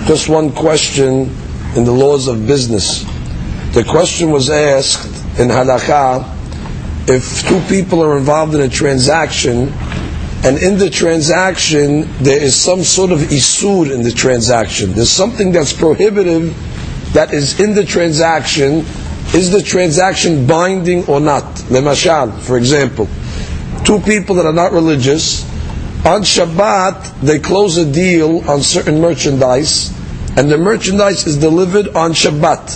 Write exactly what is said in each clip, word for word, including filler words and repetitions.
Just one question in the laws of business. The question was asked in halakha, if two people are involved in a transaction, and in the transaction there is some sort of isur in the transaction, there's something that's prohibitive that is in the transaction, is the transaction binding or not? Lemashal, for example, two people that are not religious, on Shabbat they close a deal on certain merchandise, and the merchandise is delivered on Shabbat.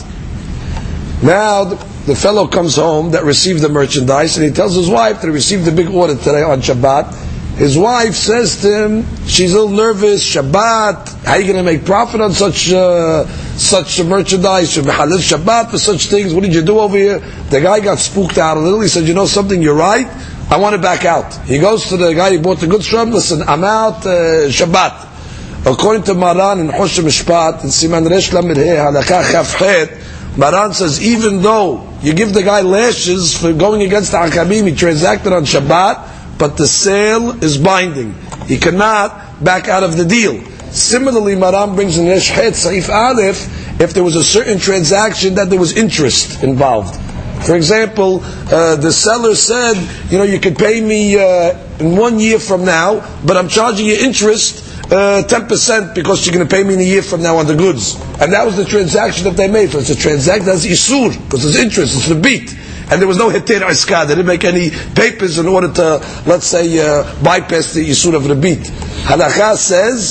Now the, the fellow comes home that received the merchandise, and he tells his wife that he received a big order today on Shabbat. His wife says to him, she's a little nervous, Shabbat, how are you going to make profit on such uh, such merchandise? Halal Shabbat for such things, what did you do over here? The guy got spooked out a little. He said, you know something, you're right, I want to back out. He goes to the guy he bought the goods from, listen, I'm out, uh, Shabbat. According to Maran in Hush Mishpat, in Siman Resh Lamed He, Halakha Chaf Het, Maran says, even though you give the guy lashes for going against the Hakamim, he transacted on Shabbat, but the sale is binding. He cannot back out of the deal. Similarly, Maran brings in Resh Het, Saif Aleph, if there was a certain transaction that there was interest involved. For example, uh, the seller said, you know, you could pay me uh, in one year from now, but I'm charging you interest uh, ten percent because you're going to pay me in a year from now on the goods. And that was the transaction that they made. So it's a transaction that's isur, because there's interest, it's the beat. And there was no heter iska. They didn't make any papers in order to, let's say, uh, bypass the isur of rebit. Halakha says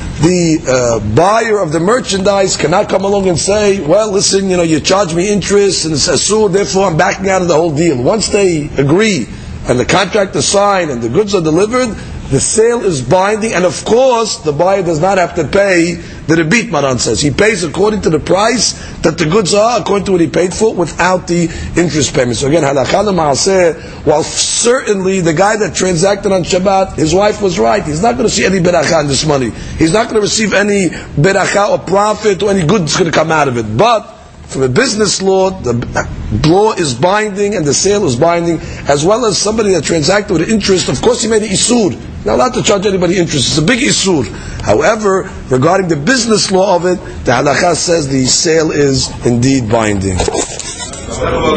the uh, buyer of the merchandise cannot come along and say, well, listen, you know, you charge me interest and it's asur, therefore I'm backing out of the whole deal. Once they agree and the contract is signed and the goods are delivered, the sale is binding, and of course the buyer does not have to pay the rebit, Maran says. He pays according to the price that the goods are, according to what he paid for, without the interest payment. So again, halakha l'maaseh, while certainly the guy that transacted on Shabbat, his wife was right. He's not going to see any beracha in this money. He's not going to receive any beracha or profit or any good that's going to come out of it. But from a business law, the law is binding and the sale is binding, as well as somebody that transacted with interest. Of course he made an isur. Not allowed to charge anybody interest. It's a big isur. However, regarding the business law of it, the halakha says the sale is indeed binding.